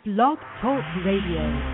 Blog Talk Radio.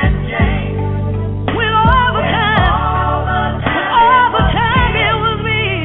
All the time it was me.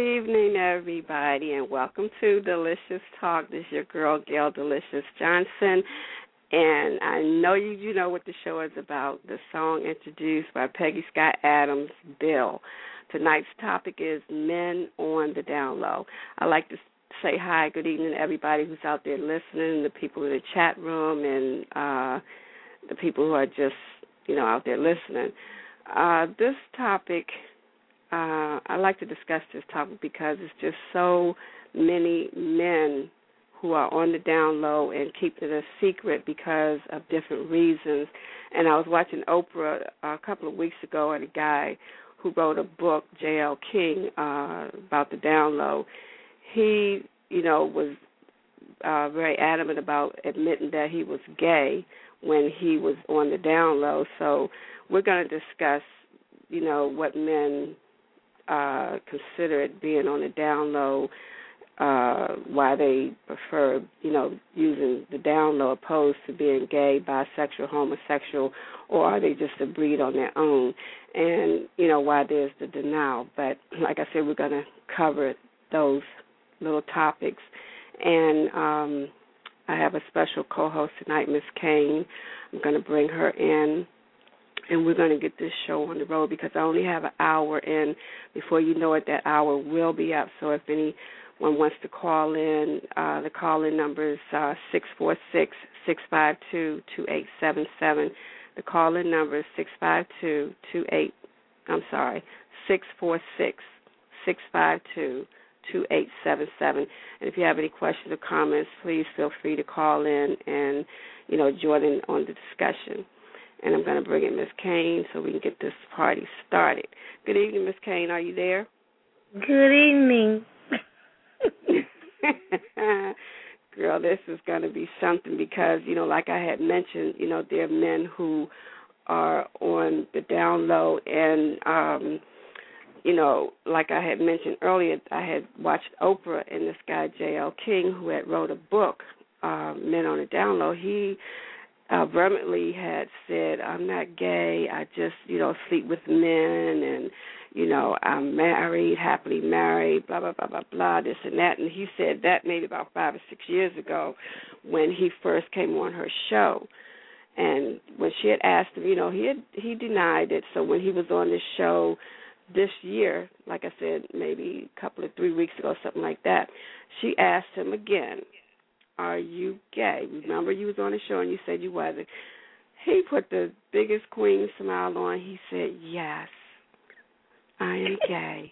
evening, everybody, and welcome to Delicious Talk. This is your girl, Gail Delicious Johnson, and I know you know what the show is about, the song introduced by Peggy Scott Adams, Bill. Tonight's topic is men on the down low. I'd like to say hi, good evening to everybody who's out there listening, the people in the chat room, and the people who are just, out there listening. This topic, I like to discuss this topic because it's just so many men who are on the down low and keeping it a secret because of different reasons. And I was watching Oprah a couple of weeks ago, and a guy who wrote a book, J.L. King, about the down low. He, was very adamant about admitting that he was gay when he was on the down low. So we're going to discuss, what men consider it being on the down low, why they prefer, using the down low opposed to being gay, bisexual, homosexual, or are they just a breed on their own, and, why there's the denial. But like I said, we're going to cover those little topics. And I have a special co-host tonight, Miss Kane. I'm going to bring her in, and we're going to get this show on the road because I only have an hour, and before you know it, that hour will be up. So if anyone wants to call in, the call-in number is 646-652-2877. The call-in number is 646-652-2877. And if you have any questions or comments, please feel free to call in and, join in on the discussion. And I'm going to bring in Miss Kane so we can get this party started. Good evening, Miss Kane. Are you there? Good evening. Girl, this is going to be something because, like I had mentioned, there are men who are on the down low and, like I had mentioned earlier, I had watched Oprah and this guy, J.L. King, who had wrote a book, Men on the Down Low. He vehemently had said, I'm not gay, I just, sleep with men, and, I'm married, happily married, blah, blah, blah, blah, blah, this and that. And he said that maybe about 5 or 6 years ago when he first came on her show. And when she had asked him, he denied it. So when he was on this show this year, like I said, maybe a couple of 3 weeks ago, something like that, she asked him again, are you gay? Remember you was on the show and you said you wasn't. He put the biggest queen smile on. He said, yes, I am gay.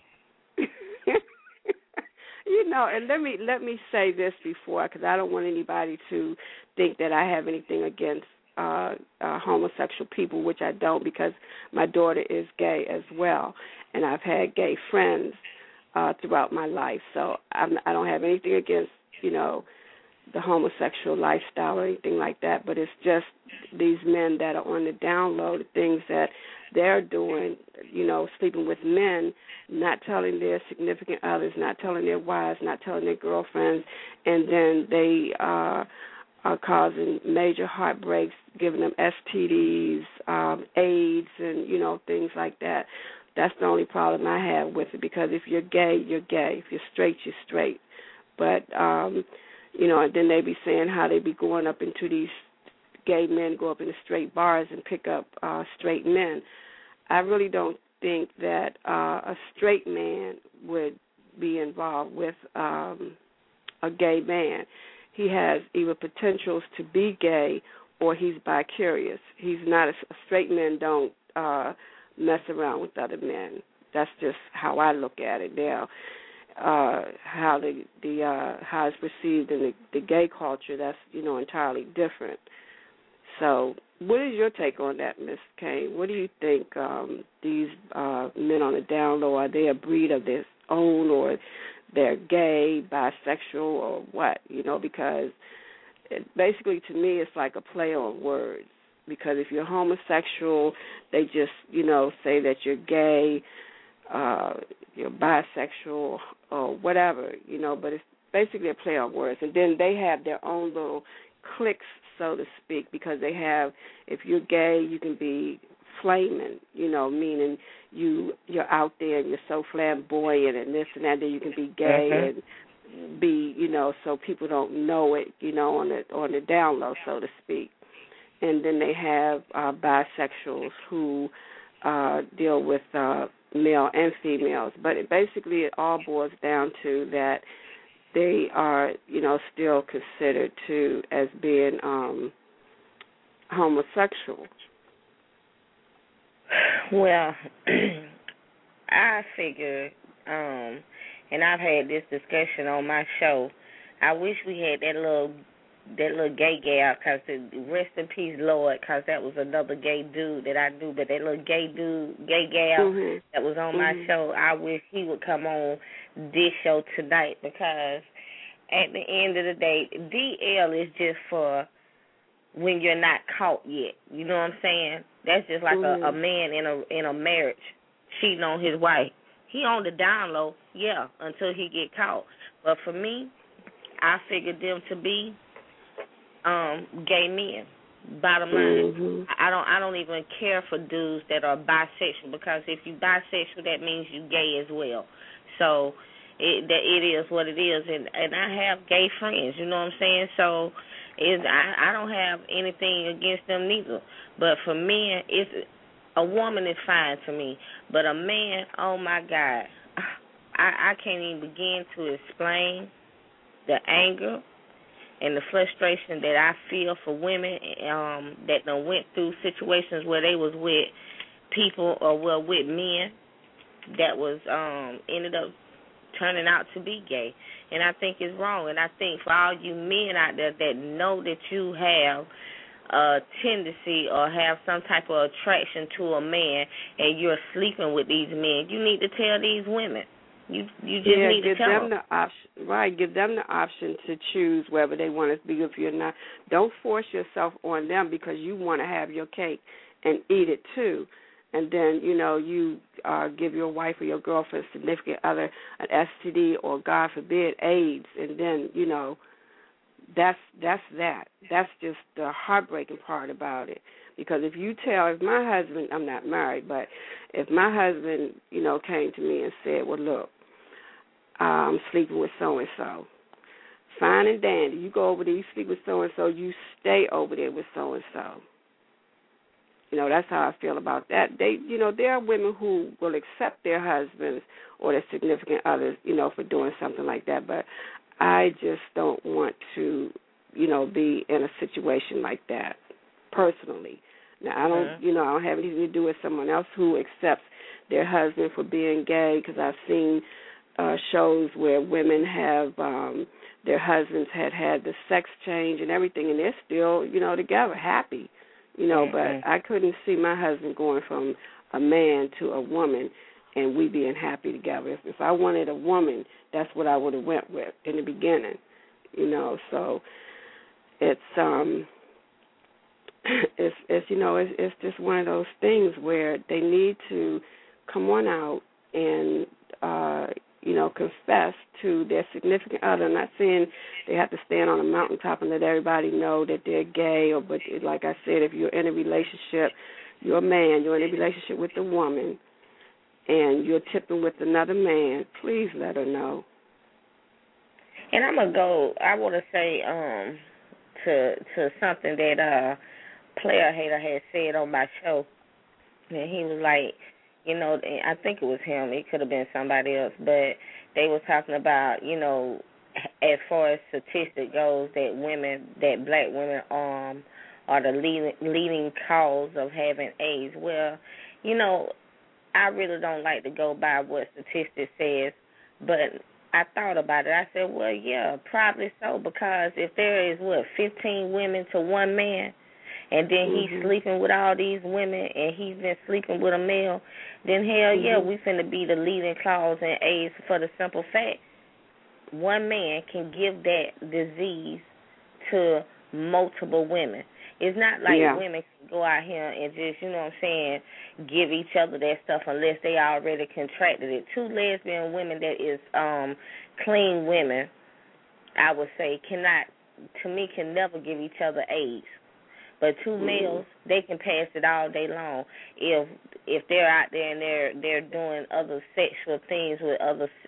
And let me say this before, because I don't want anybody to think that I have anything against homosexual people, which I don't, because my daughter is gay as well, and I've had gay friends throughout my life. So I don't have anything against, the homosexual lifestyle or anything like that, but it's just these men that are on the down low, the things that they're doing, sleeping with men, not telling their significant others, not telling their wives, not telling their girlfriends, and then they are causing major heartbreaks, giving them STDs, AIDS, and, things like that. That's the only problem I have with it, because if you're gay, you're gay. If you're straight, you're straight. But, and then they be saying how they be going up into these gay men, go up into straight bars and pick up straight men. I really don't think that a straight man would be involved with a gay man. He has either potentials to be gay or he's bicurious. He's not a straight men don't mess around with other men. That's just how I look at it now. How how it's perceived in the gay culture, that's entirely different. So, what is your take on that, Miss Kane? What do you think these men on the down low, are they a breed of their own, or they're gay, bisexual, or what? Because basically, to me, it's like a play on words. Because if you're homosexual, they just say that you're gay, you're bisexual, or whatever, but it's basically a play on words. And then they have their own little cliques, so to speak, because they have, if you're gay, you can be flaming, meaning you're out there and you're so flamboyant and this and that, then you can be gay and be, so people don't know it, on the down low, so to speak. And then they have bisexuals who deal with male and females. But it all boils down to that they are, still considered as being homosexual. Well, I figure, and I've had this discussion on my show, I wish we had that little gay gal, because rest in peace, Lord, because that was another gay dude that I knew, but that little gay gal that was on my show, I wish he would come on this show tonight, because at the end of the day, DL is just for when you're not caught yet. You know what I'm saying? That's just like a man in a marriage cheating on his wife. He on the down low, yeah, until he get caught. But for me, I figured them to be gay men. Bottom line, I don't even care for dudes that are bisexual, because if you bisexual, that means you gay as well. So it is what it is, and I have gay friends. You know what I'm saying? So I don't have anything against them neither. But for men, a woman is fine to me, but a man, oh my God, I can't even begin to explain the anger and the frustration that I feel for women that done went through situations where they was with people or with men that was ended up turning out to be gay. And I think it's wrong. And I think for all you men out there that know that you have a tendency or have some type of attraction to a man and you're sleeping with these men, you need to tell these women. You just need to tell them. Give them the option to choose whether they want to be with you or not. Don't force yourself on them because you want to have your cake and eat it too. And then, you give your wife or your girlfriend, significant other, an STD or, God forbid, AIDS. And then, that's that. That's just the heartbreaking part about it. Because if my husband, I'm not married, but if my husband, came to me and said, well, look, I'm sleeping with so-and-so, fine and dandy, you go over there, you sleep with so-and-so, you stay over there with so-and-so. That's how I feel about that. There are women who will accept their husbands or their significant others, for doing something like that. But I just don't want to, be in a situation like that personally. Now, I don't have anything to do with someone else who accepts their husband for being gay, because I've seen shows where women have their husbands had the sex change and everything, and they're still, together, happy. But I couldn't see my husband going from a man to a woman and we being happy together. If I wanted a woman, that's what I would have went with in the beginning. So it's it's just one of those things where they need to come on out and confess to their significant other. I'm not saying they have to stand on a mountaintop and let everybody know that they're gay, but like I said, if you're in a relationship, you're a man, you're in a relationship with a woman, and you're tipping with another man, please let her know. And I want to say to something that Player Hater had said on my show, and he was like, I think it was him, it could have been somebody else, but they were talking about, as far as statistic goes, that black women are the leading cause of having AIDS. Well, I really don't like to go by what statistics says, but I thought about it. I said, well, yeah, probably so, because if there is, 15 women to one man, and then he's sleeping with all these women, and he's been sleeping with a male, then hell yeah, we finna be the leading cause in AIDS, for the simple fact one man can give that disease to multiple women. It's not like women can go out here and just, give each other that stuff unless they already contracted it. Two lesbian women that is clean women, I would say, can never give each other AIDS. But two males, they can pass it all day long. If they're out there and they're doing other sexual things with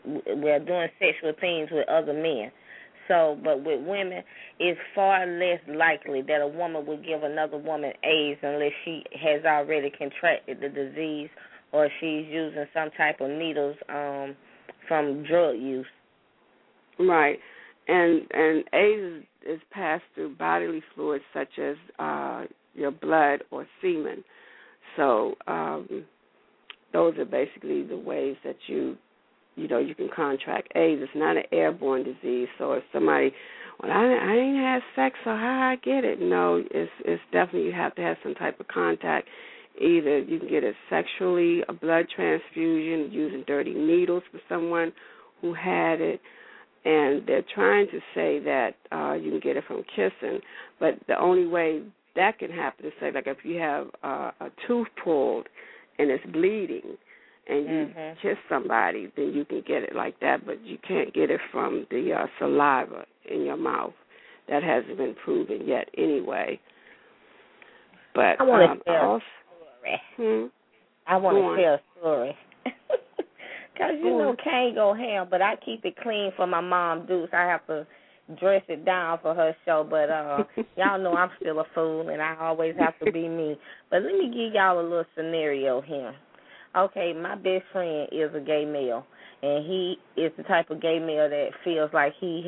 other men. So, but with women, it's far less likely that a woman would give another woman AIDS unless she has already contracted the disease or she's using some type of needles from drug use. Right. And AIDS is passed through bodily fluids such as your blood or semen. So those are basically the ways that you can contract AIDS. It's not an airborne disease. So if somebody, well, I ain't had sex, so how I get it? No, it's definitely you have to have some type of contact. Either you can get it sexually, a blood transfusion, using dirty needles for someone who had it. And they're trying to say that you can get it from kissing, but the only way that can happen is, say, like if you have a tooth pulled and it's bleeding and you kiss somebody, then you can get it like that, but you can't get it from the saliva in your mouth. That hasn't been proven yet anyway. But I want to tell a story. I want to tell a story. Because, can't go ham, but I keep it clean for my mom, Deuce. I have to dress it down for her show, but y'all know I'm still a fool, and I always have to be me. But let me give y'all a little scenario here. Okay, my best friend is a gay male, and he is the type of gay male that feels like he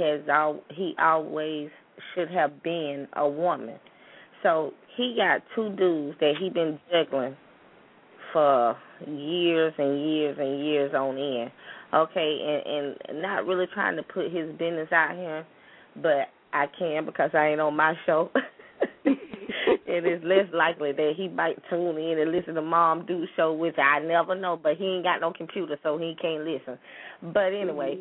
always should have been a woman. So he got two dudes that he been juggling for years and years and years on end. Okay, and not really trying to put his business out here, but I can because I ain't on my show. It is less likely that he might tune in and listen to Mom Do show, which I never know, but he ain't got no computer, so he can't listen. But anyway,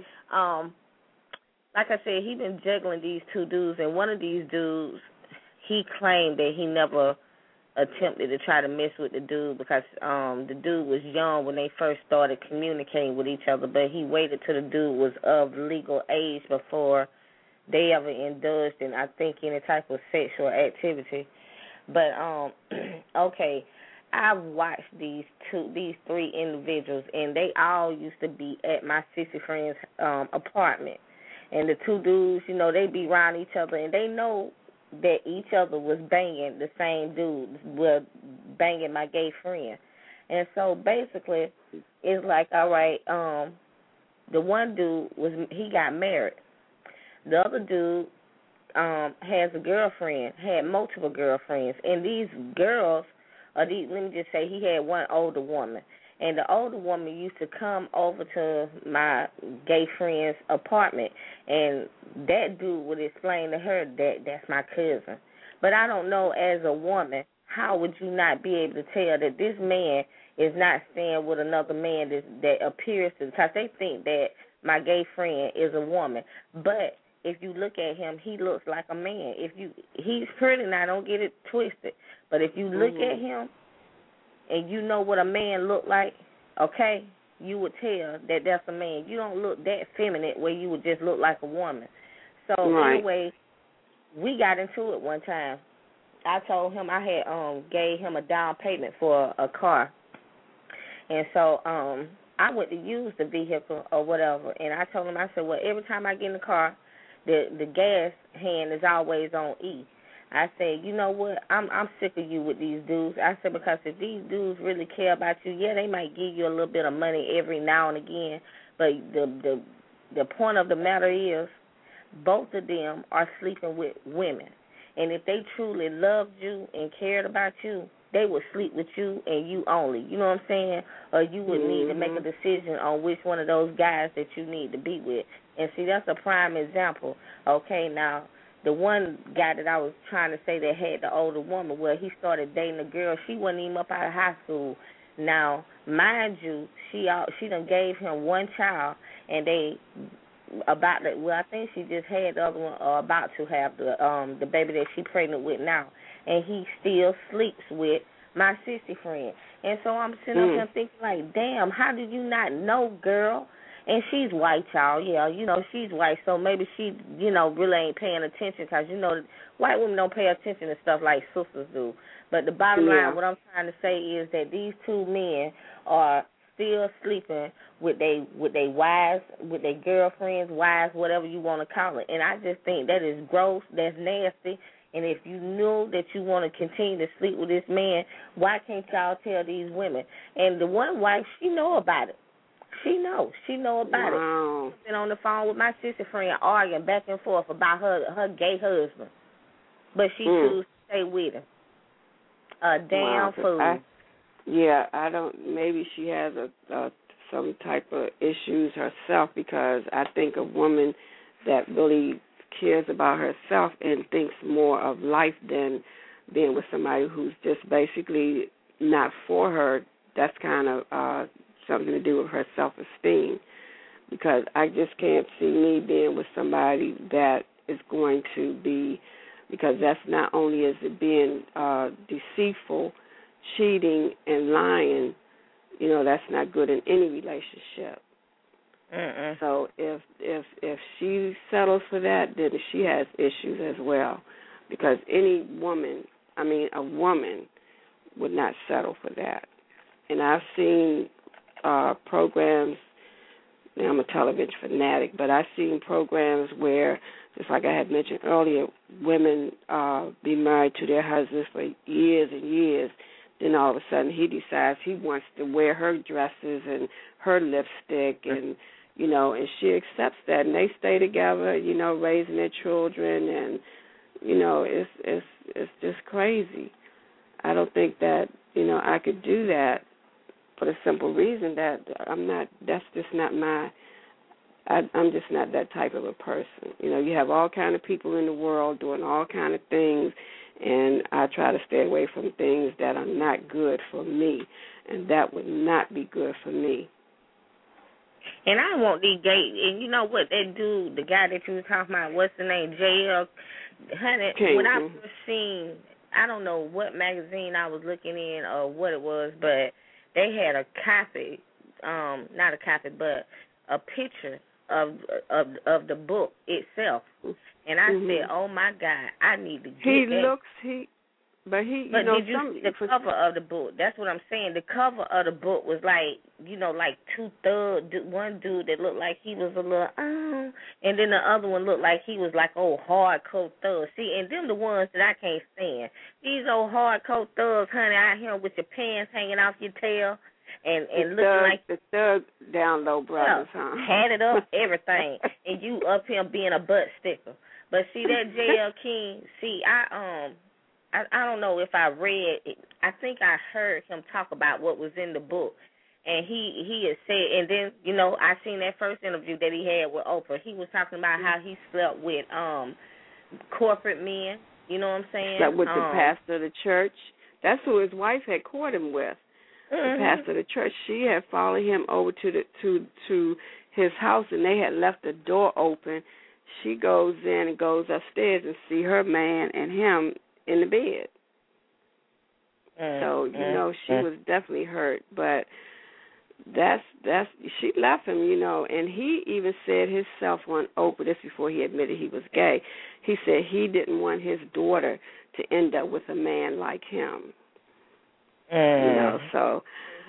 like I said, he been juggling these two dudes, and one of these dudes, he claimed that he never attempted to try to mess with the dude because the dude was young when they first started communicating with each other, but he waited till the dude was of legal age before they ever indulged in, I think, any type of sexual activity. But okay, I've watched these three individuals, and they all used to be at my sissy friend's apartment. And the two dudes, they be around each other, and they know that each other was banging the same dude, were banging my gay friend. And so basically, it's like, all right, the one dude he got married. The other dude has a girlfriend, had multiple girlfriends, and these girls, let me just say, he had one older woman, and the older woman used to come over to my gay friend's apartment, and that dude would explain to her that that's my cousin. But I don't know, as a woman, how would you not be able to tell that this man is not staying with another man that appears to, because they think that my gay friend is a woman, but if you look at him, he looks like a man. He's pretty now, don't get it twisted. But if you look at him and you know what a man look like, okay, you would tell that that's a man. You don't look that feminine where you would just look like a woman. So anyway, we got into it one time. I told him I had gave him a down payment for a car. And so I went to use the vehicle or whatever, and I told him, I said, well, every time I get in the car, the gas hand is always on E. I said, you know what, I'm sick of you with these dudes. I said, because if these dudes really care about you, yeah, they might give you a little bit of money every now and again, but the point of the matter is both of them are sleeping with women. And if they truly loved you and cared about you, they would sleep with you and you only. You know what I'm saying? Or you would need to make a decision on which one of those guys that you need to be with. And see, that's a prime example. Okay, now, the one guy that I was trying to say that had the older woman, well, he started dating a girl. She wasn't even up out of high school. Now, mind you, she done gave him one child, and I think she just had the other one, or about to have the baby that she pregnant with now. And he still sleeps with my sissy friend. And so I'm sitting up there thinking, like, damn, how did you not know, girl? And she's white, y'all. Yeah, she's white, so maybe she, really ain't paying attention because, white women don't pay attention to stuff like sisters do. But the bottom line, what I'm trying to say is that these two men are still sleeping with their wives, with their girlfriends, wives, whatever you want to call it. And I just think that is gross, that's nasty. And if you know that you want to continue to sleep with this man, why can't y'all tell these women? And the one wife, she know about it. She know about it. She's been on the phone with my sister friend arguing back and forth about her gay husband. But she chooses to stay with him. A damn fool. I don't, maybe she has some type of issues herself, because I think a woman that really cares about herself and thinks more of life than being with somebody who's just basically not for her, that's kind of something to do with her self-esteem, because I just can't see me being with somebody that is going to be, because that's not only is it being deceitful, cheating, and lying, that's not good in any relationship. So if she settles for that, then she has issues as well, because a woman would not settle for that. And I've seen programs, now I'm a television fanatic, but I've seen programs where, just like I had mentioned earlier, women be married to their husbands for years and years. Then all of a sudden he decides he wants to wear her dresses and her lipstick, and and she accepts that, and they stay together, raising their children, and it's just crazy. I don't think that I could do that, for the simple reason that that's just not I'm just not that type of a person. You have all kind of people in the world doing all kind of things, and I try to stay away from things that are not good for me, and that would not be good for me. And I want these gay, and you know what, that dude, the guy that you were talking about, what's the name, J.L. Honey, when I first seen, I don't know what magazine I was looking in or what it was, but they had a copy, not a copy, but a picture of the book itself. And I said, oh, my God, I need to get But did you see the cover of the book? That's what I'm saying. The cover of the book was like, like two thugs. One dude that looked like he was a little, and then the other one looked like he was like old hardcore thugs. See, and them the ones that I can't stand. These old hardcore thugs, honey, out here with your pants hanging off your tail and looking like the thug down low brothers, huh? Had it up, everything, and you up here being a butt sticker. But see that J.L. King. See, I don't know if I read it. I think I heard him talk about what was in the book. And he had said, and then, I seen that first interview that he had with Oprah. He was talking about how he slept with corporate men. You know what I'm saying? Slept with the pastor of the church. That's who his wife had caught him with. The pastor of the church. She had followed him over to his house, and they had left the door open. She goes in and goes upstairs and see her man and him in the bed. So, she was definitely hurt, but that's she left him, and he even said himself on Oprah, this before he admitted he was gay, he said he didn't want his daughter to end up with a man like him. So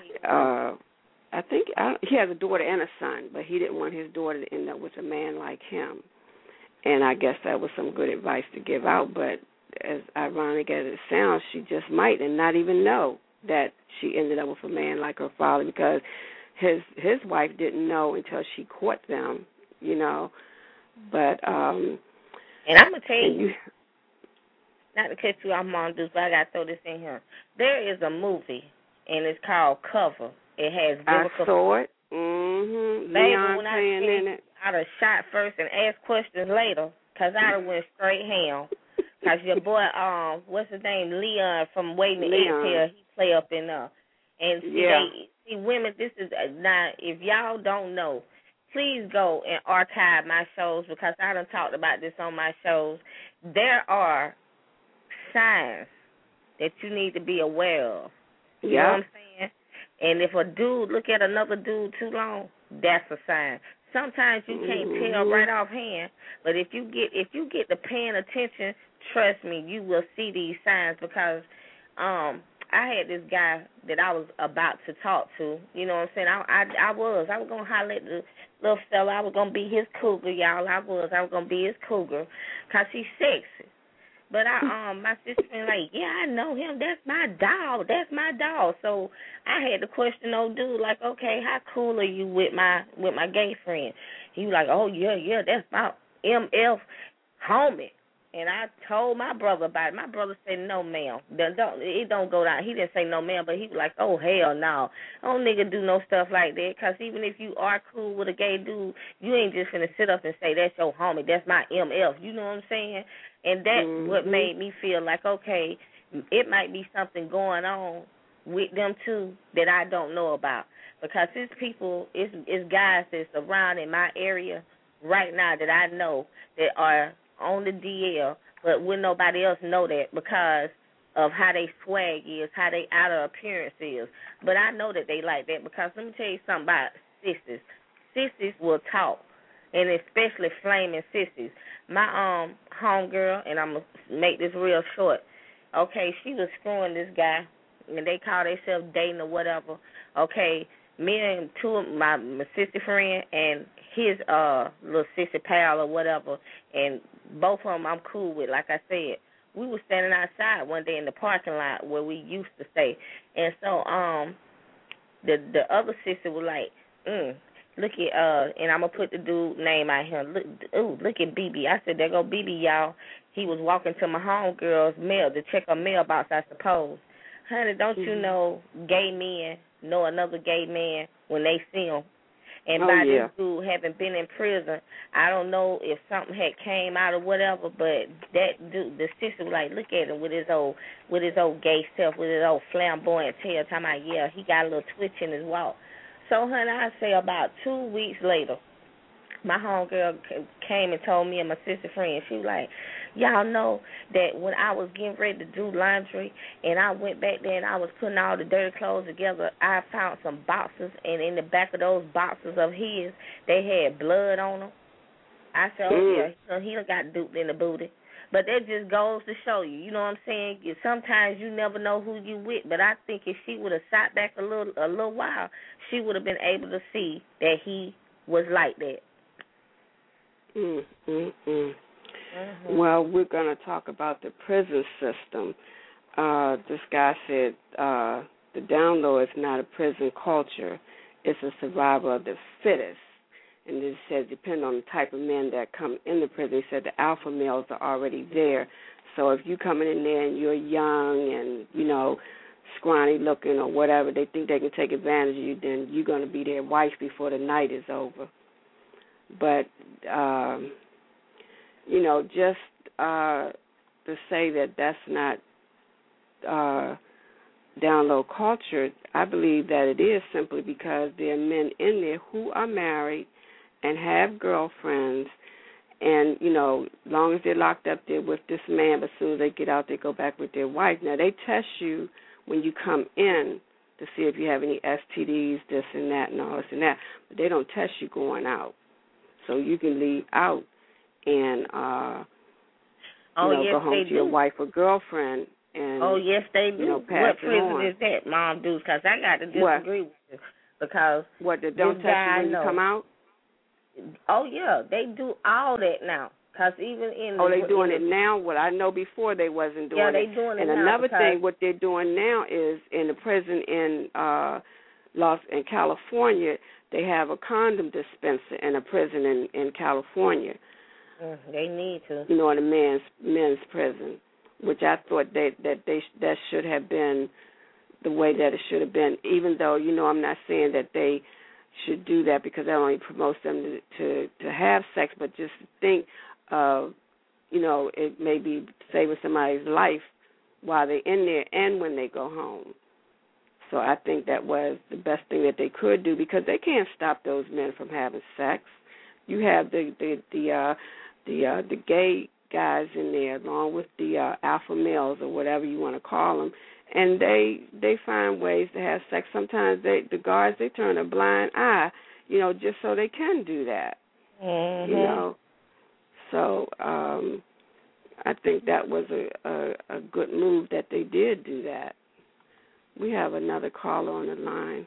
I think he has a daughter and a son, but he didn't want his daughter to end up with a man like him. And I guess that was some good advice to give out, but as ironic as it sounds, she just might and not even know that she ended up with a man like her father, because his wife didn't know until she caught them, But and I'm gonna tell you, not to cut you off, Mondoos, but I gotta throw this in here. There is a movie, and it's called Cover. It has biblical. I saw it. Baby, when I seen it, I'd have shot first and asked questions later, because I'd have went straight ham. Because your boy, what's his name, Leon from Waiting to Exhale, he play up in there. And see, women, this is, now, if y'all don't know, please go and archive my shows, because I done talked about this on my shows. There are signs that you need to be aware of. You know what I'm saying? And if a dude look at another dude too long, that's a sign. Sometimes you can't tell right offhand, but if you get the paying attention, trust me, you will see these signs because I had this guy that I was about to talk to. You know what I'm saying? I was gonna holler at the little fella. I was gonna be his cougar, y'all. I was gonna be his cougar, cause he's sexy. But my sister was like, yeah, I know him. That's my dog. That's my dog. So I had to question old dude, like, okay, how cool are you with my gay friend? He was like, oh yeah, that's my MF homie. And I told my brother about it. My brother said, no, ma'am. It don't go down. He didn't say no, ma'am, but he was like, oh, hell no. Don't nigga do no stuff like that. Because even if you are cool with a gay dude, you ain't just going to sit up and say, that's your homie. That's my MF. You know what I'm saying? And that's what made me feel like, okay, it might be something going on with them, too, that I don't know about. Because it's people, it's guys that's around in my area right now that I know that are on the DL, but wouldn't nobody else know that because of how they swag is, how they outer appearance is. But I know that they like that because let me tell you something about sissies. Sissies will talk, and especially flaming sissies. My homegirl, and I'm going to make this real short, okay, she was screwing this guy, and they call themselves dating or whatever. Okay, me and two of my sister friend and his little sister pal or whatever, and both of them I'm cool with. Like I said, we were standing outside one day in the parking lot where we used to stay, and so the other sister was like, look at and I'm gonna put the dude name out here. Look at BB. I said, there go BB, y'all. He was walking to my homegirl's mail to check her mailbox, I suppose. Honey, don't you know gay men know another gay man when they see him? And this dude having been in prison, I don't know if something had came out or whatever, but that dude, the sister was like, look at him with his old gay self, with his old flamboyant tail, talking about, yeah, he got a little twitch in his walk. So, honey, I say about 2 weeks later, my homegirl came and told me and my sister friend, she was like, y'all know that when I was getting ready to do laundry and I went back there and I was putting all the dirty clothes together, I found some boxes, and in the back of those boxes of his, they had blood on them. I said, oh, yeah, so he done got duped in the booty. But that just goes to show you, you know what I'm saying? Sometimes you never know who you with, but I think if she would have sat back a little while, she would have been able to see that he was like that. Well, we're going to talk about the prison system. This guy said the down low is not a prison culture. It's a survival of the fittest. And it says depending on the type of men that come in the prison. He said the alpha males are already there. So if you coming in there and you're young and, you know, scrawny looking or whatever, they think they can take advantage of you, then you're going to be their wife before the night is over. But, you know, just to say that that's not down low culture, I believe that it is simply because there are men in there who are married and have girlfriends, and, you know, as long as they're locked up there with this man, but as soon as they get out, they go back with their wife. Now, they test you when you come in to see if you have any STDs, this and that, and all this and that, but they don't test you going out. So you can leave out and go home to your wife or girlfriend. And, yes, they do. You know, what prison is that, Mom? Dudes, because I got to disagree with you. Because they don't test you when you come out? Oh, yeah, they do all that now. Because even in they're doing it now? Well, I know before they wasn't doing it. Yeah, they're doing it now. And another thing, what they're doing now is in the prison in California, they have a condom dispenser in a prison in California. They need to. You know, in a men's prison, which I thought that should have been the way that it should have been, even though, you know, I'm not saying that they should do that because that only promotes them to have sex, but just think of, you know, it may be saving somebody's life while they're in there and when they go home. So I think that was the best thing that they could do because they can't stop those men from having sex. You have the gay guys in there along with the alpha males or whatever you want to call them, and they find ways to have sex. Sometimes the guards, they turn a blind eye. just so they can do that. So I think that was a good move that they did do that. We have another caller on the line.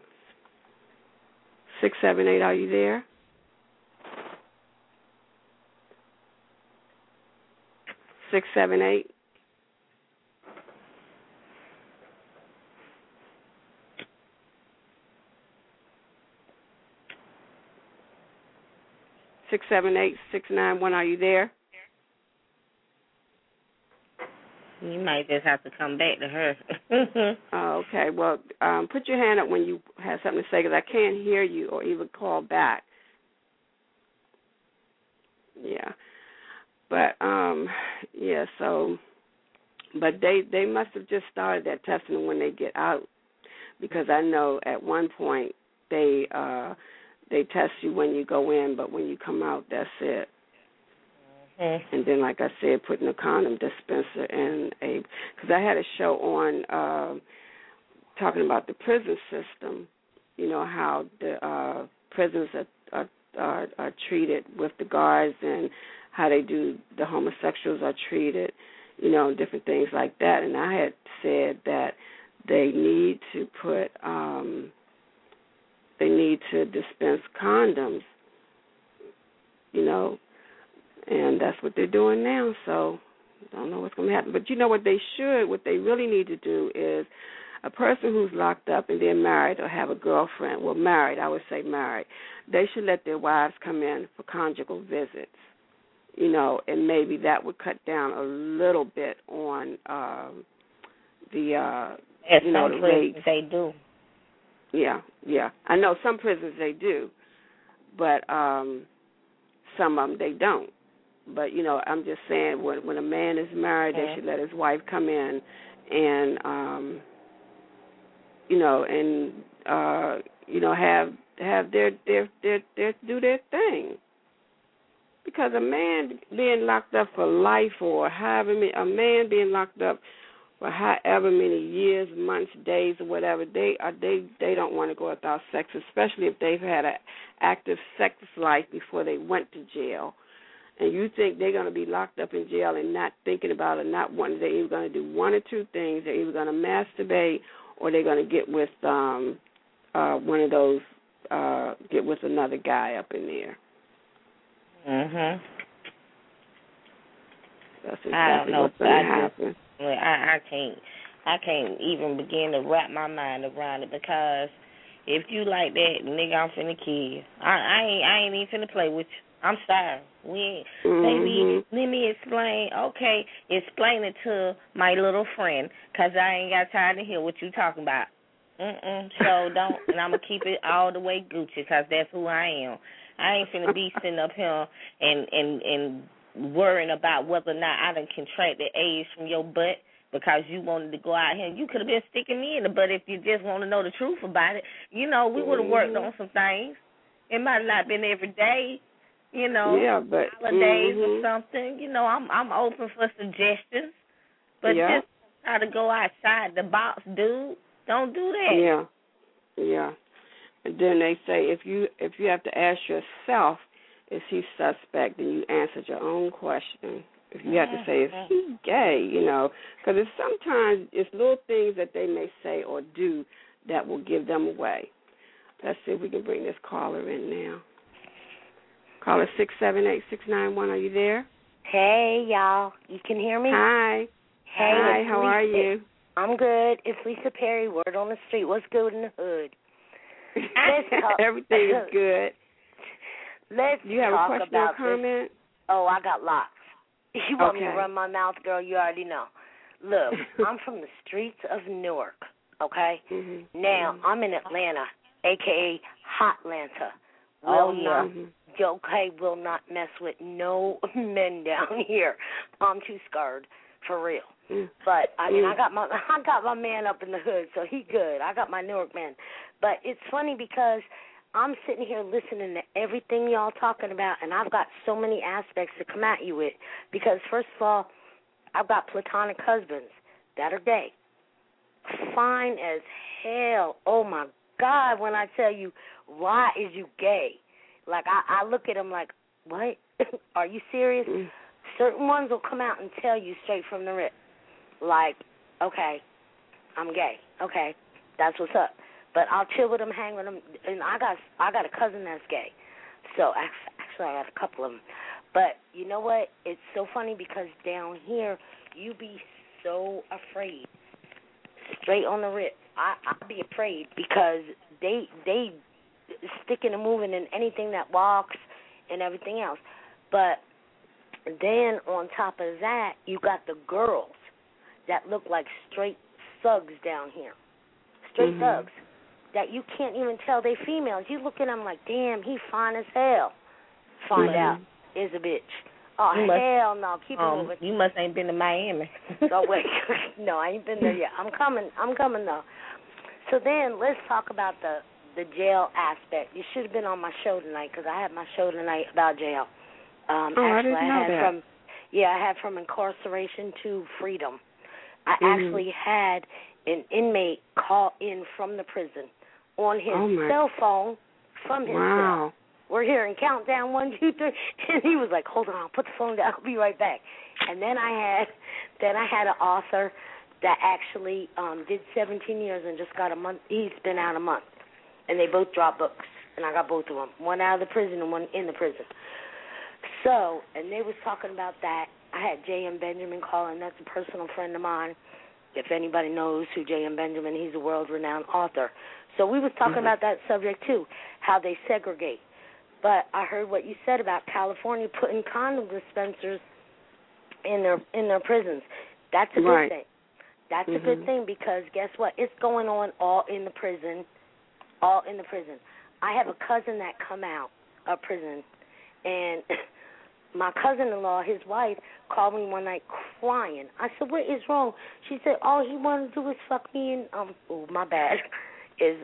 678, are you there? Six, 7, 8. Six, 7, 8, 6, 9, 1. Are you there? You might just have to come back to her. Okay. Well, put your hand up when you have something to say, because I can't hear you or even call back. Yeah. But so, but they must have just started that testing when they get out, because I know at one point they test you when you go in, but when you come out, that's it. And then, like I said, putting a condom dispenser in because I had a show on talking about the prison system, how the prisons are treated with the guards, and how the homosexuals are treated, different things like that. And I had said that they need to dispense condoms, and that's what they're doing now. So I don't know what's going to happen. But what they really need to do is, a person who's locked up and they're married or have a girlfriend, I would say married, they should let their wives come in for conjugal visits, and maybe that would cut down a little bit on the rates. They do. Yeah. I know some prisons they do, but some of them they don't. But, I'm just saying, when a man is married, they should let his wife come in and, have their do their thing. Because a man being locked up for life, or a man being locked up for however many years, months, days, or whatever, they don't want to go without sex, especially if they've had an active sex life before they went to jail. And you think they're going to be locked up in jail and not thinking about it, not wanting, they're either going to do one or two things. They're either going to masturbate, or they're going to get with one of those, get with another guy up in there. That's exactly what's going to happen. I can't even begin to wrap my mind around it, because if you like that, nigga, I'm finna kill you. I ain't even finna play with you. I'm sorry. Baby, let me explain. Okay, explain it to my little friend, because I ain't got time to hear what you talking about. So don't, and I'm going to keep it all the way Gucci, because that's who I am. I ain't finna be sitting up here and worrying about whether or not I done contracted AIDS from your butt because you wanted to go out here. You could have been sticking me in the butt if you just want to know the truth about it. We would have worked on some things. It might have not been every day, but holidays or something. I'm open for suggestions, but just try to go outside the box, dude. Don't do that. Yeah. And then they say if you have to ask yourself, is he suspect, then you answered your own question. If you have to say, is he gay, because sometimes it's little things that they may say or do that will give them away. Let's see if we can bring this caller in now. Caller 678-691, are you there? Hey, y'all. You can hear me? Hi. Hey, hi, how are you? I'm good. It's Lisa Perry, word on the street. What's good in the hood? Everything is good. Let's Do you have talk a question about or comment? This. Oh, I got lots. You want me to run my mouth, girl? You already know. Look, I'm from the streets of Newark, okay? Now, I'm in Atlanta, a.k.a. Hotlanta. Will not mess with no men down here. I'm too scared, for real. But I got my man up in the hood, so he good. I got my Newark man. But it's funny because I'm sitting here listening to everything y'all talking about, and I've got so many aspects to come at you with. Because first of all, I've got platonic husbands that are gay, fine as hell. Oh my God when I tell you, why is you gay? Like, I look at him like, what? Are you serious? Certain ones will come out and tell you straight from the rip. Like, okay, I'm gay. Okay, that's what's up. But I'll chill with them, hang with them. And I got a cousin that's gay. So, actually, I got a couple of them. But you know what? It's so funny because down here, you be so afraid. Straight on the rip. I be afraid because they sticking and moving in anything that walks and everything else. But then on top of that, you got the girls that look like straight thugs down here. Straight thugs. That you can't even tell they females. You look at them like, damn, he fine as hell. Find out is a bitch. Oh, hell no. Keep it moving. You must ain't been to Miami. Oh, wait. No, I ain't been there yet. I'm coming, though. So then let's talk about the jail aspect. You should have been on my show tonight because I had my show tonight about jail. Actually, I didn't know that. I had from incarceration to freedom. I actually had an inmate call in from the prison on his cell phone from his cell. We're hearing countdown 1, 2, 3, and he was like, "Hold on, I'll put the phone down. I'll be right back." And then I had an author that actually did 17 years and just got a month. He's been out a month, and they both dropped books, and I got both of them, one out of the prison and one in the prison. So, and they was talking about that. I had J.M. Benjamin call in. That's a personal friend of mine. If anybody knows who J.M. Benjamin, he's a world-renowned author. So we was talking about that subject too, how they segregate. But I heard what you said about California putting condom dispensers in their prisons. That's a good thing. That's a good thing because guess what? It's going on all in the prison. All in the prison. I have a cousin that come out of prison, and my cousin-in-law, his wife, called me one night crying. I said, "What is wrong?" She said, "All he wanted to do is fuck me and oh my bad, is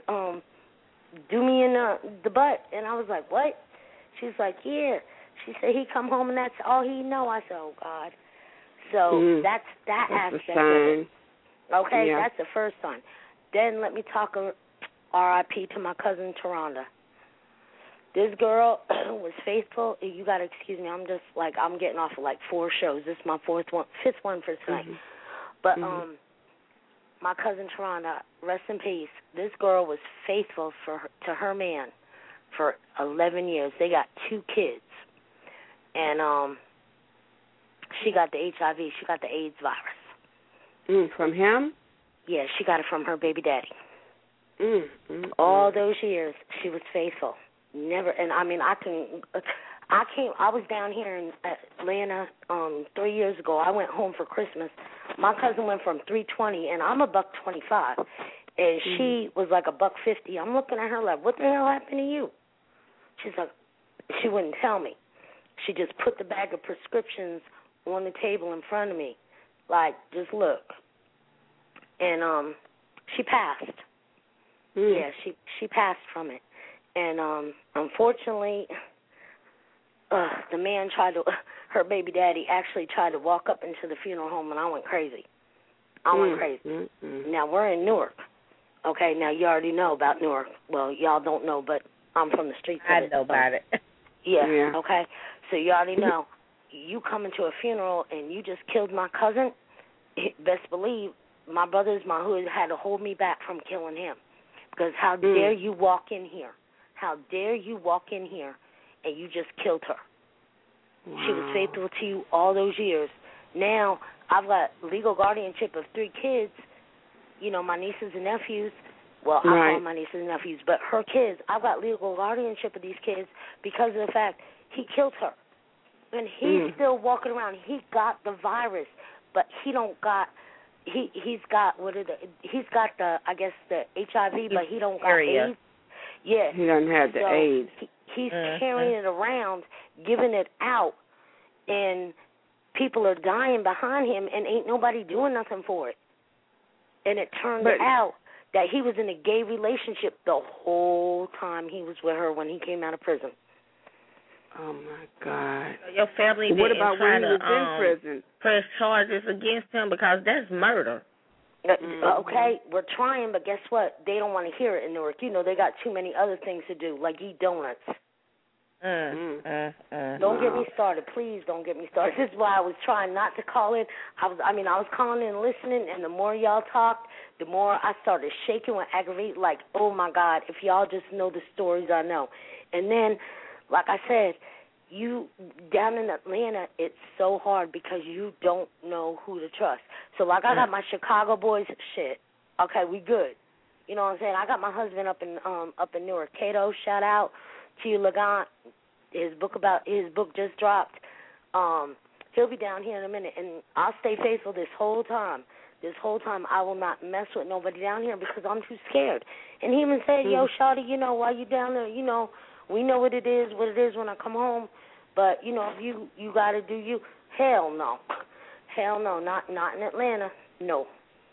do me in the butt." And I was like, "What?" She's like, "Yeah." She said he come home and that's all he know. I said, "Oh God." So that's aspect of it. Okay, that's the first one. Then let me talk R.I.P. to my cousin Taronda. This girl was faithful. You got to excuse me. I'm getting off of like 4 shows. This is my fifth one for tonight. But my cousin Taronda, rest in peace. This girl was faithful to her man for 11 years. They got 2 kids. And she got the HIV. She got the AIDS virus. From him? Yeah, she got it from her baby daddy. All those years, she was faithful. Never, and I mean, I was down here in Atlanta 3 years ago. I went home for Christmas. My cousin went from 320, and I'm a $125, and she was like a $150. I'm looking at her like, what the hell happened to you? She's like, she wouldn't tell me. She just put the bag of prescriptions on the table in front of me, like, just look. And she passed. Yeah, she passed from it. And unfortunately, the man her baby daddy actually tried to walk up into the funeral home, and I went crazy. Now, we're in Newark. Okay, now you already know about Newark. Well, y'all don't know, but I'm from the streets of it. I know about it. Yeah, okay. So you already know. You come into a funeral and you just killed my cousin, best believe my brothers, my hood, had to hold me back from killing him. Because how dare you walk in here? How dare you walk in here and you just killed her? Wow. She was faithful to you all those years. Now, I've got legal guardianship of 3 kids, you know, my nieces and nephews. Well, I call them my nieces and nephews, but her kids, I've got legal guardianship of these kids because of the fact he killed her. And he's still walking around. He got the virus, but he don't got... He's got he's got the HIV, but he don't got AIDS. Yeah, he doesn't have the AIDS. He's carrying it around, giving it out, and people are dying behind him, and ain't nobody doing nothing for it. And it turned out that he was in a gay relationship the whole time he was with her when he came out of prison. Oh my God! Your family what about when he was in prison? Press charges against him because that's murder. Okay, we're trying, but guess what? They don't want to hear it in Newark. You know, they got too many other things to do, like eat donuts. Don't get me started. Please don't get me started. This is why I was trying not to call in. I was calling in listening, and the more y'all talked, the more I started shaking with aggravate, like, oh, my God, if y'all just know the stories I know. And then, like I said, you down in Atlanta, it's so hard because you don't know who to trust. So, like, I got my Chicago boys shit. Okay, we good. You know what I'm saying? I got my husband up in Newark. Cato, shout out to you, Lagant. His book just dropped. He'll be down here in a minute, and I'll stay faithful this whole time. This whole time I will not mess with nobody down here because I'm too scared. And he even said, yo, shawty, you know, while you down there, you know, we know what it is when I come home. But, you know, if you got to do you. Hell no. Hell no. Not in Atlanta. No.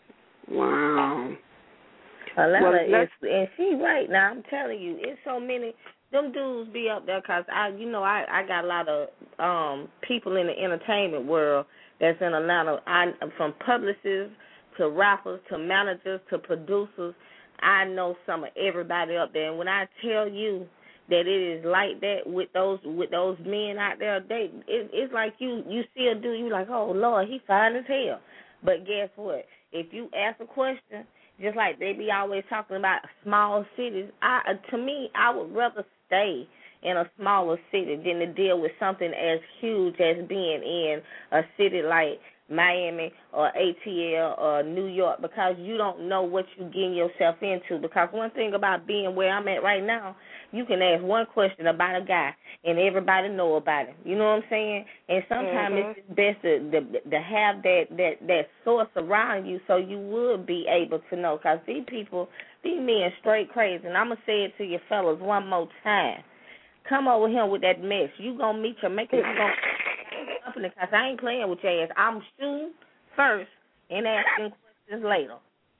Wow. Atlanta is, and she right now, I'm telling you, it's so many. Them dudes be up there because I got a lot of people in the entertainment world that's in Atlanta. From publicists to rappers to managers to producers, I know some of everybody up there. And when I tell you that it is like that with those men out there, it's like you see a dude, you like, oh Lord, he fine as hell. But guess what? If you ask a question, just like they be always talking about small cities, to me, I would rather stay in a smaller city than to deal with something as huge as being in a city like Miami or ATL or New York, because you don't know what you're getting yourself into. Because one thing about being where I'm at right now, you can ask one question about a guy and everybody know about him. You know what I'm saying? And sometimes it's best to have that source around you so you would be able to know. Because these men straight crazy. And I'm going to say it to you fellas one more time. Come over here with that mess. You going to meet your maker. You going to company, because I ain't playing with your ass. I'm shooting first and asking questions later.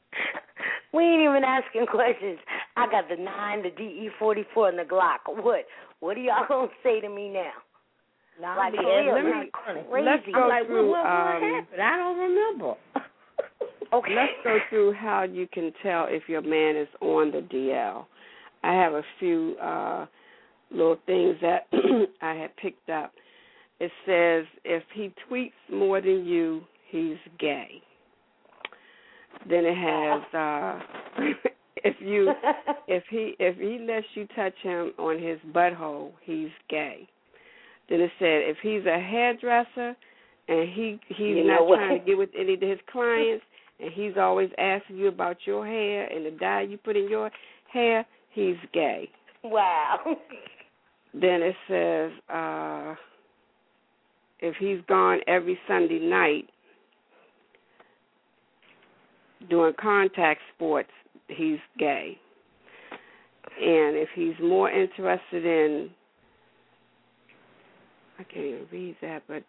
We ain't even asking questions. I got the 9, the DE-44, and the Glock. What are y'all going to say to me now? Nah, like, let's go through. What happened? I don't remember. Okay. Let's go through how you can tell if your man is on the DL. I have a few little things that I had picked up. It says if he tweets more than you, he's gay. Then it has if he lets you touch him on his butthole, he's gay. Then it said if he's a hairdresser and he's not trying to get with any of his clients and he's always asking you about your hair and the dye you put in your hair, he's gay. Wow. Then it says if he's gone every Sunday night doing contact sports, he's gay. And if he's more interested in, I can't even read that, but,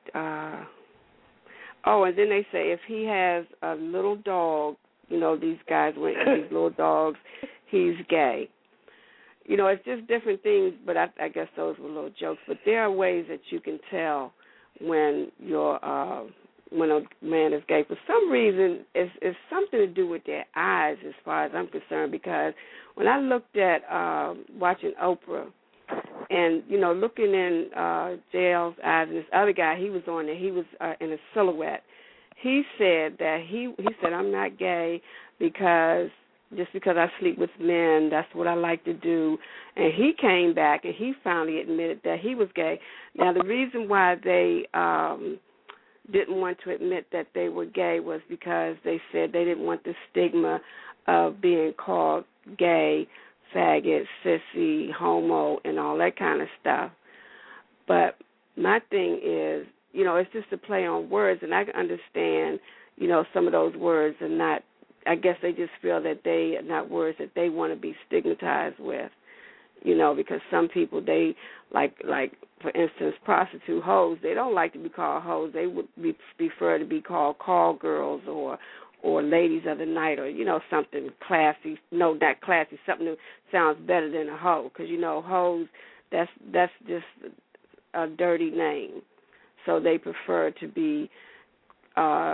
and then they say if he has a little dog, you know, these guys went these little dogs, he's gay. You know, it's just different things, but I guess those were little jokes. But there are ways that you can tell when when a man is gay. For some reason, it's something to do with their eyes as far as I'm concerned, because when I looked at watching Oprah and, you know, looking in JL's eyes, and this other guy, he was on there, he was in a silhouette. He said that he said, I'm not gay because I sleep with men, that's what I like to do. And he came back and he finally admitted that he was gay. Now, the reason why they didn't want to admit that they were gay was because they said they didn't want the stigma of being called gay, faggot, sissy, homo, and all that kind of stuff. But my thing is, you know, it's just a play on words, and I can understand, you know, some of those words are not, I guess they just feel that they are not words that they want to be stigmatized with, you know, because some people, they, like for instance, prostitute, hoes, they don't like to be called hoes. They would prefer to be called call girls or ladies of the night, or, you know, something classy. No, not classy, something that sounds better than a hoe, because, you know, hoes, that's just a dirty name. So they prefer to be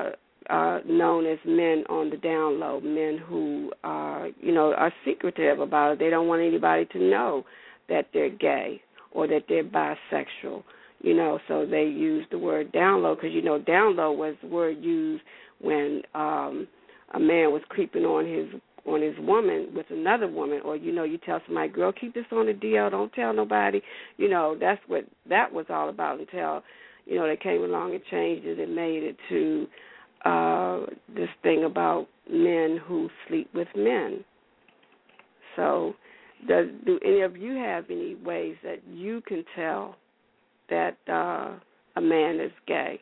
known as men on the down low, men who are secretive about it. They don't want anybody to know that they're gay or that they're bisexual, so they use the word down low because, down low was the word used when a man was creeping on his woman with another woman, or, you tell somebody, girl, keep this on the DL, don't tell nobody. That's what that was all about until, they came along and changed it and made it to this thing about men who sleep with men. So do any of you have any ways that you can tell that a man is gay?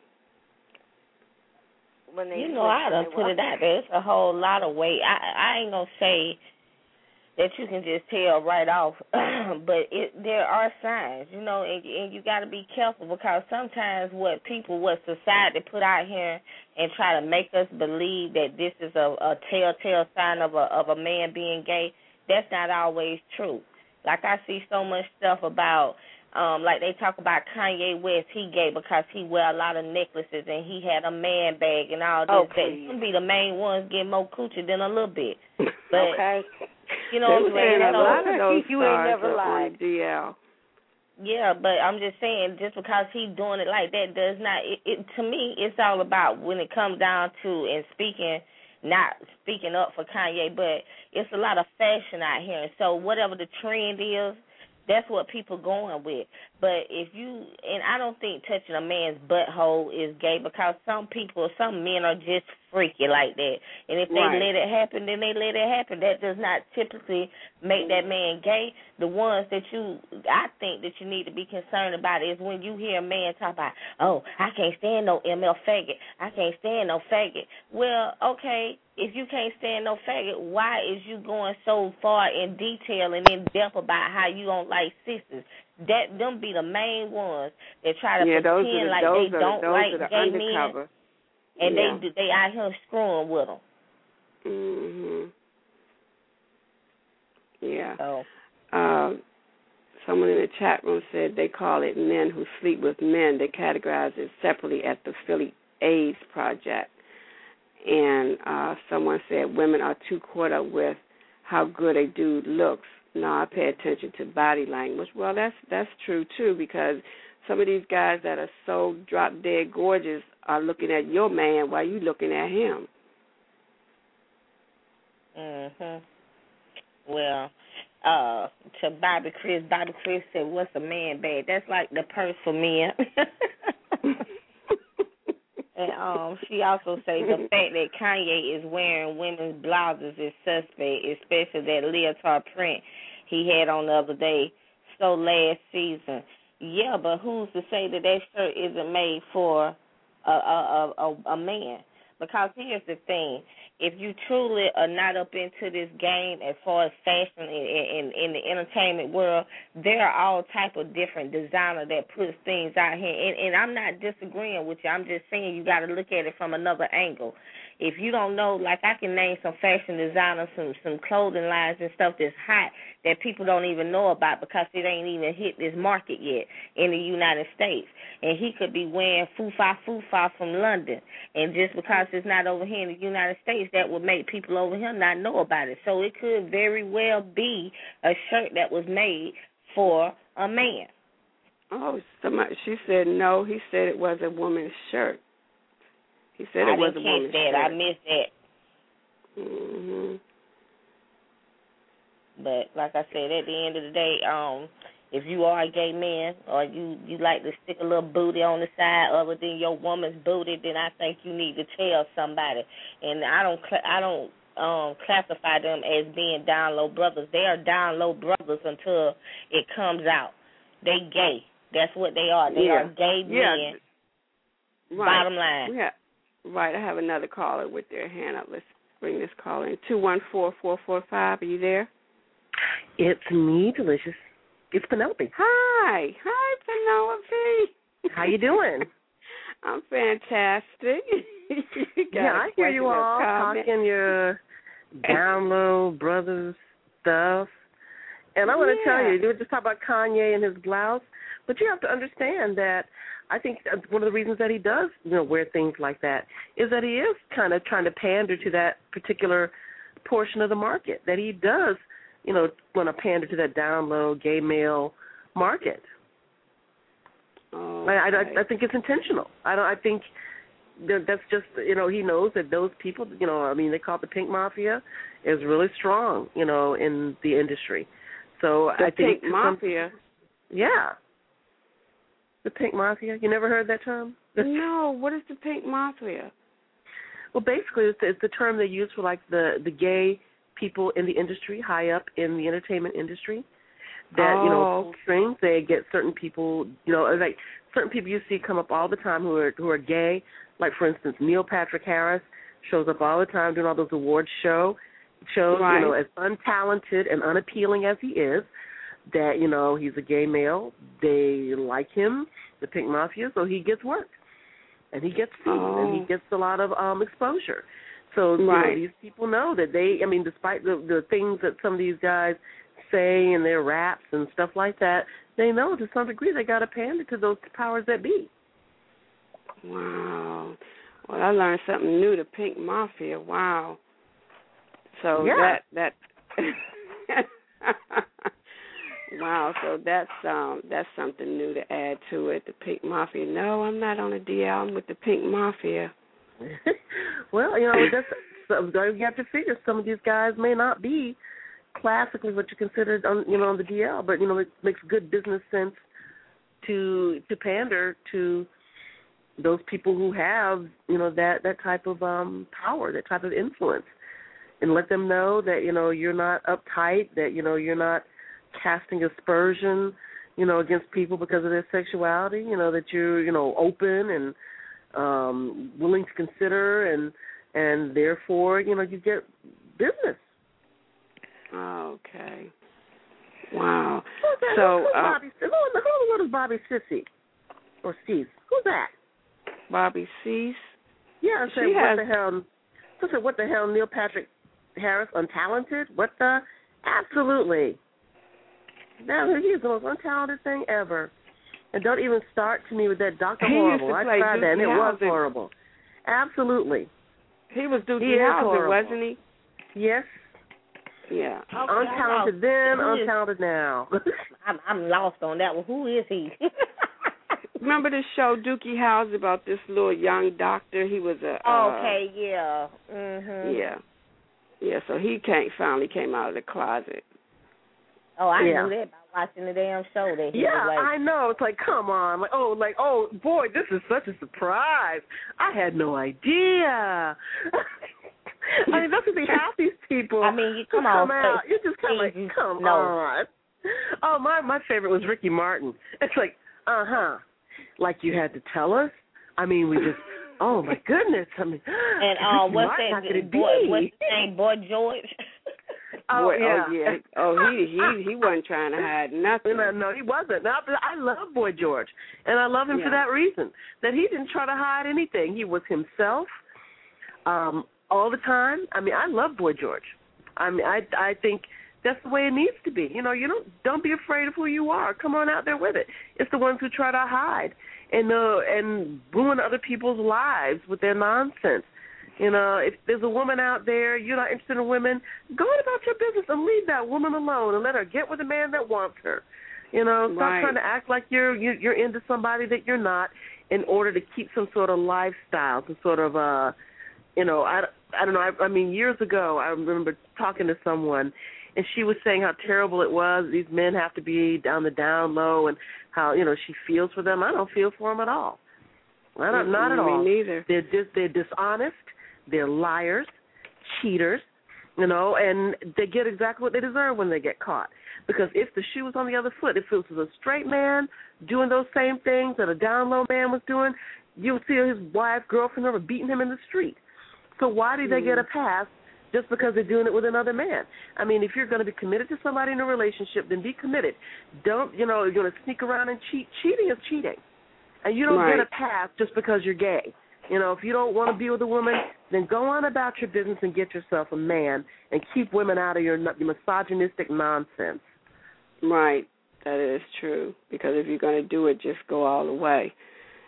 I done put it out there. It's a whole lot of ways. I ain't going to say that you can just tell right off, but there are signs, and you got to be careful because sometimes what society put out here and try to make us believe that this is a telltale sign of a man being gay, that's not always true. Like I see so much stuff about, like they talk about Kanye West, he gay because he wear a lot of necklaces and he had a man bag and all this. That some be the main ones get more coochie than a little bit. But, okay. You know what I'm saying? A lot of those you ain't never lied. On DL. Yeah, but I'm just saying, just because he's doing it like that does not. To me, it's all about when it comes down to and not speaking up for Kanye, but it's a lot of fashion out here. So whatever the trend is, that's what people going with. But I don't think touching a man's butthole is gay because some men are just freaky like that. And if they let it happen, then they let it happen. That does not typically make that man gay. The ones that I think that you need to be concerned about is when you hear a man talk about, I can't stand no ML faggot. I can't stand no faggot. Well, okay, if you can't stand no faggot, why is you going so far in detail and in depth about how you don't like sisters? Them be the main ones that try to pretend like they don't like gay men, and they out here screwing with them. Mhm. Yeah. So. Someone in the chat room said they call it men who sleep with men. They categorize it separately at the Philly AIDS Project. And someone said women are too caught up with how good a dude looks. No, I pay attention to body language. Well, that's true, too, because some of these guys that are so drop-dead gorgeous are looking at your man while you looking at him. Mhm. Well, to Bobby Chris said, what's a man bag? That's like the purse for men. And she also said the fact that Kanye is wearing women's blouses is suspect, especially that leotard print he had on the other day. So last season. Yeah, but who's to say that shirt isn't made for a man? Because here's the thing. If you truly are not up into this game as far as fashion in the entertainment world, there are all type of different designers that puts things out here. And I'm not disagreeing with you. I'm just saying you got to look at it from another angle. If you don't know, like I can name some fashion designers, some clothing lines and stuff that's hot that people don't even know about because it ain't even hit this market yet in the United States. And he could be wearing foo-fa from London. And just because it's not over here in the United States, that would make people over here not know about it. So it could very well be a shirt that was made for a man. Oh, she said no. He said it was a woman's shirt. He said it was a woman's shirt. I missed that. Mhm. But like I said, at the end of the day, if you are a gay man or you like to stick a little booty on the side other than your woman's booty, then I think you need to tell somebody. And I don't classify them as being down low brothers. They are down low brothers until it comes out. They gay. That's what they are. They are gay men. Right. Bottom line. Yeah. Right. I have another caller with their hand up. Let's bring this caller in. 214-445. Are you there? It's me, Delicious. It's Penelope. Hi, Penelope. How you doing? I'm fantastic. I hear you all talking your down low brothers stuff. And I want to tell you, you were just talking about Kanye and his blouse, but you have to understand that I think one of the reasons that he does, wear things like that is that he is kind of trying to pander to that particular portion of the market, that he does, want to pander to that down low gay male market. Okay. I think it's intentional. I think that's just, he knows that those people, they call it the Pink Mafia, is really strong, in the industry. So the I think Pink Mafia. Yeah. The Pink Mafia. You never heard that term? No. What is the Pink Mafia? Well, basically, it's the term they use for, like, the gay people in the industry, high up in the entertainment industry. That, full strings, they get certain people, like certain people you see come up all the time who are gay. Like, for instance, Neil Patrick Harris shows up all the time doing all those awards shows, right. As untalented and unappealing as he is, that, he's a gay male. They like him, the Pink Mafia, so he gets work. And he gets seen, and he gets a lot of exposure. So right. These people know that despite the things that some of these guys say in their raps and stuff like that, they know to some degree they got to pander to those powers that be. Wow. Well, I learned something new, the Pink Mafia. Wow. So yeah. that wow, so that's something new to add to it, the Pink Mafia. No, I'm not on the DL, I'm with the Pink Mafia. Well, you have to figure some of these guys may not be classically what you consider on the DL, but it makes good business sense to pander to those people who have that type of power, that type of influence, and let them know that you're not uptight, that you're not casting aspersion against people because of their sexuality, that you're open and willing to consider, and therefore you get business. Okay. Wow. Who's Bobby? Who is Bobby Sissy or Cease? Who's that? Bobby Cease. Yeah, I said, what the hell, Neil Patrick Harris, untalented? What the? Absolutely. He's the most untalented thing ever. And don't even start to me with that Dr. Horrible. I tried that, and it was horrible. Absolutely. He was Doogie Howser, wasn't he? Yes. Yeah. Okay, untalented then, untalented now. I'm lost on that one. Who is he? Remember the show Doogie Howser about this little young doctor? He was a... okay, yeah. Mm-hmm. Yeah. Yeah, so he finally came out of the closet. Oh, I knew that by watching the damn show. That he was like, I know. It's like, come on. Oh, boy, this is such a surprise. I had no idea. That's the thing. Half these people you come out. You're just kind of like, come on. Oh, my favorite was Ricky Martin. It's like, like you had to tell us? We just, oh, my goodness. And what's his name, Boy George? Yeah. He wasn't trying to hide nothing. No, he wasn't. I love Boy George, and I love him for that reason, that he didn't try to hide anything. He was himself all the time. I love Boy George. I think that's the way it needs to be. Don't be afraid of who you are. Come on out there with it. It's the ones who try to hide and ruin other people's lives with their nonsense. If there's a woman out there, you're not interested in women, go on about your business and leave that woman alone and let her get with a man that wants her. Stop trying to act like you're into somebody that you're not in order to keep some sort of lifestyle, some sort of, I don't know. Years ago, I remember talking to someone, and she was saying how terrible it was. These men have to be on the down low, and how, she feels for them. I don't feel for them at all. Not at all. Me neither. They're dishonest. They're liars, cheaters, and they get exactly what they deserve when they get caught. Because if the shoe was on the other foot, if it was a straight man doing those same things that a down-low man was doing, you would see his wife, girlfriend, or beating him in the street. So why do they get a pass just because they're doing it with another man? If you're going to be committed to somebody in a relationship, then be committed. Don't, you're going to sneak around and cheat. Cheating is cheating. And you don't get a pass just because you're gay. If you don't want to be with a woman, then go on about your business and get yourself a man and keep women out of your misogynistic nonsense. Right. That is true. Because if you're going to do it, just go all the way.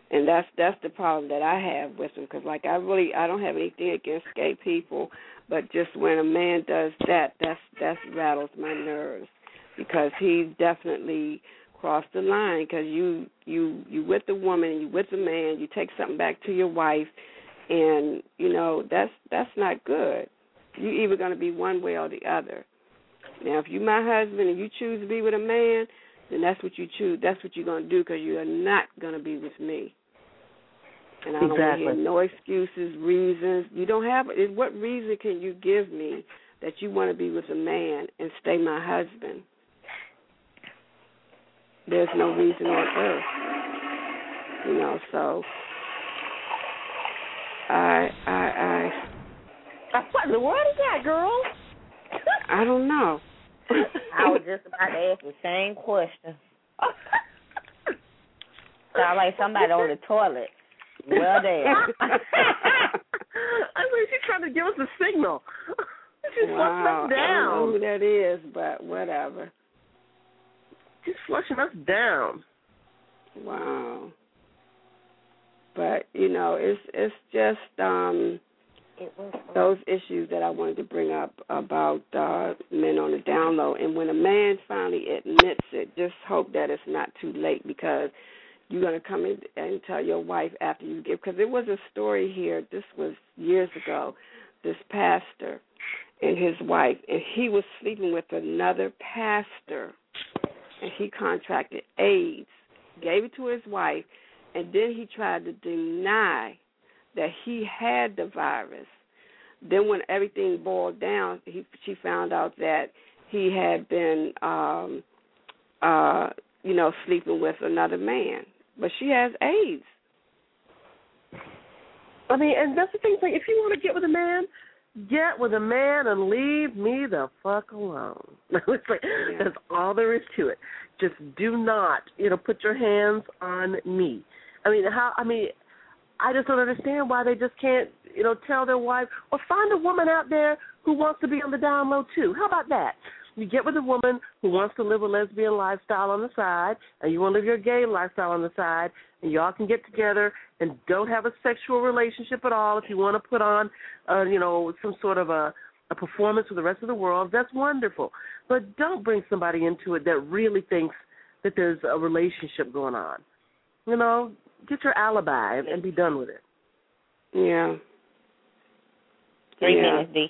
And that's the problem that I have with him, because like I don't have anything against gay people, but just when a man does that rattles my nerves, because he definitely crossed the line. Because you with the woman and you with the man, you take something back to your wife, and you know that's not good. You either going to be one way or the other. Now, if you're my husband and you choose to be with a man, then that's what you choose. That's what you're going to do, because you are not going to be with me. And I don't want to hear no excuses, reasons. You don't have – what reason can you give me that you want to be with a man and stay my husband? There's no reason on earth. You know, so What in the world is that, girl? I don't know. I was just about to ask the same question. Sound like somebody on the toilet. Well, damn. I mean, she's trying to give us a signal. She's flushing us down. I don't know who that is, but whatever. She's flushing us down. Wow. But, you know, it's just those issues that I wanted to bring up about men on the down low. And when a man finally admits it, just hope that it's not too late, because you're going to come in and tell your wife after you give. Because there was a story here, this was years ago, this pastor and his wife, and he was sleeping with another pastor, and he contracted AIDS, gave it to his wife, and then he tried to deny that he had the virus. Then when everything boiled down, she found out that he had been, sleeping with another man. But she has AIDS. I mean, and that's the thing. Like, if you want to get with a man and leave me the fuck alone. It's like, that's all there is to it. Just do not, put your hands on me. I just don't understand why they just can't, tell their wife, or find a woman out there who wants to be on the down low too. How about that? You get with a woman who wants to live a lesbian lifestyle on the side, and you want to live your gay lifestyle on the side, and y'all can get together and don't have a sexual relationship at all. If you want to put on, some sort of a performance for the rest of the world, that's wonderful. But don't bring somebody into it that really thinks that there's a relationship going on. Get your alibi and be done with it. Yeah. 3 minutes, D.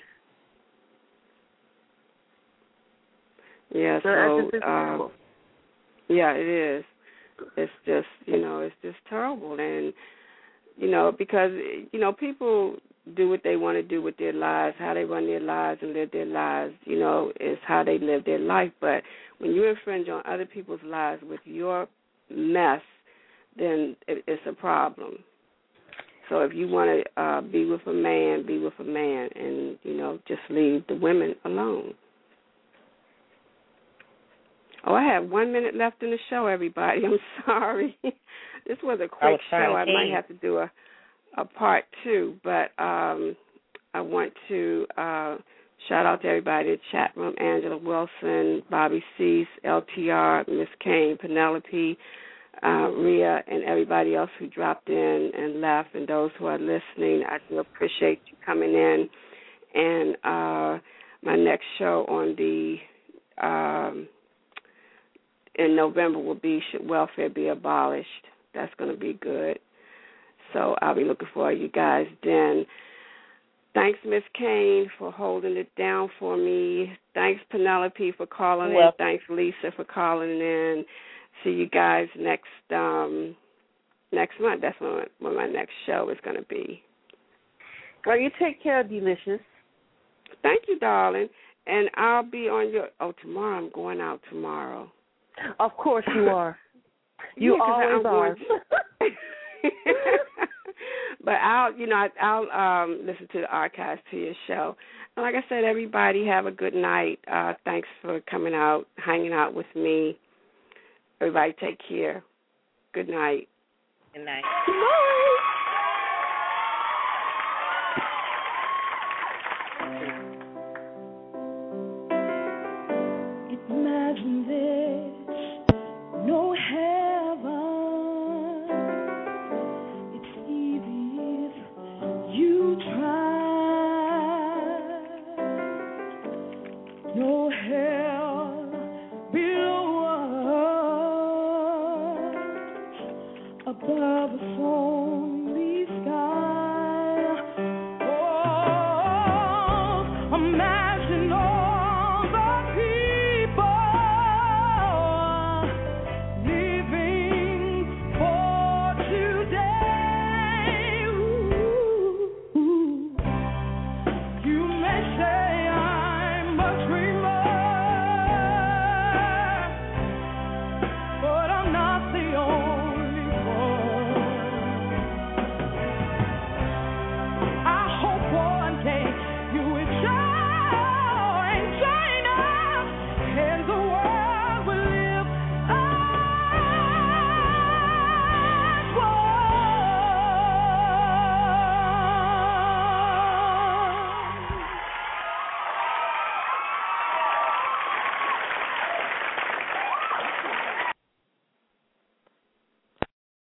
Yeah, so, yeah, it is. It's just, it's just terrible. And, because, people do what they want to do with their lives, how they run their lives and live their lives, is how they live their life. But when you infringe on other people's lives with your mess, then it's a problem. So if you want to be with a man, be with a man, and, just leave the women alone. Oh, I have 1 minute left in the show, everybody. I'm sorry. This was a quick show. I might have to do a part 2, but I want to shout out to everybody in the chat room: Angela Wilson, Bobby Cease, LTR, Miss Kane, Penelope, Rhea, and everybody else who dropped in and left, and those who are listening. I do appreciate you coming in. And my next show on the in November will be Should Welfare Be Abolished? That's going to be good. So I'll be looking for you guys then. Thanks, Miss Kane, for holding it down for me. Thanks, Penelope, for calling in. Thanks, Lisa, for calling in. See you guys next month. That's when my next show is going to be. Well, you take care, Delicious. Thank you, darling. And I'll be on tomorrow. I'm going out tomorrow. Of course you are. You always are. But I'll listen to the archives to your show. And like I said, everybody have a good night. Thanks for coming out, hanging out with me. Everybody take care. Good night. Good night. Good night.